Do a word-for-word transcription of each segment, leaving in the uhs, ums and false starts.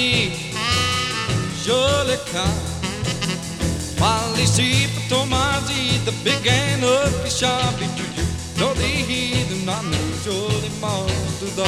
di joli car. Molly see for Tomasi, the big and ugly shabby to you. No, the heathen, I'm jolly more to the.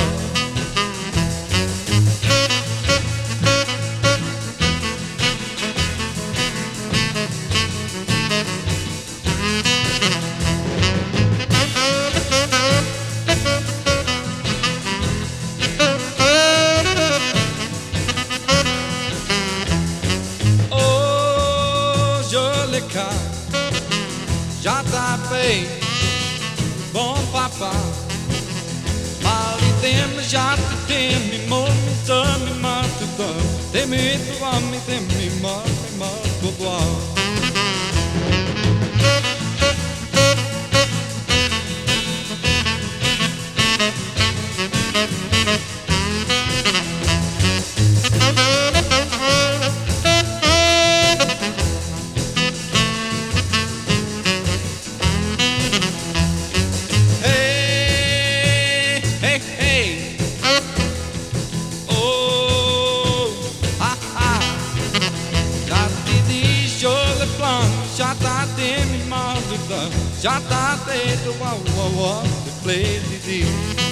Já tá bem, bom papá. Mali tem, já te tem, me mome, me mata, tem me tu ame, tem me mata, me mata, boa. Já tá tendo mal de dan, já tá tendo uau uau uau de play de